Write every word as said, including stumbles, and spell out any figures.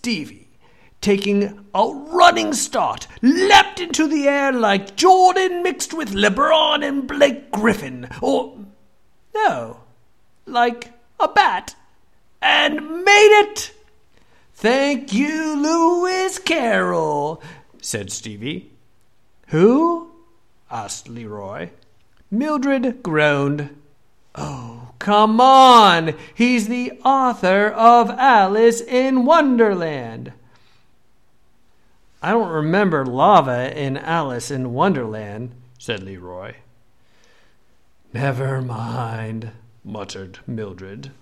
Stevie, taking a running start, leapt into the air like Jordan mixed with LeBron and Blake Griffin, or, no, like a bat, and made it. "Thank you, Lewis Carroll," said Stevie. "Who?" asked Leroy. Mildred groaned. "Oh, come on! He's the author of Alice in Wonderland." "I don't remember lava in Alice in Wonderland," said Leroy. "Never mind," muttered Mildred.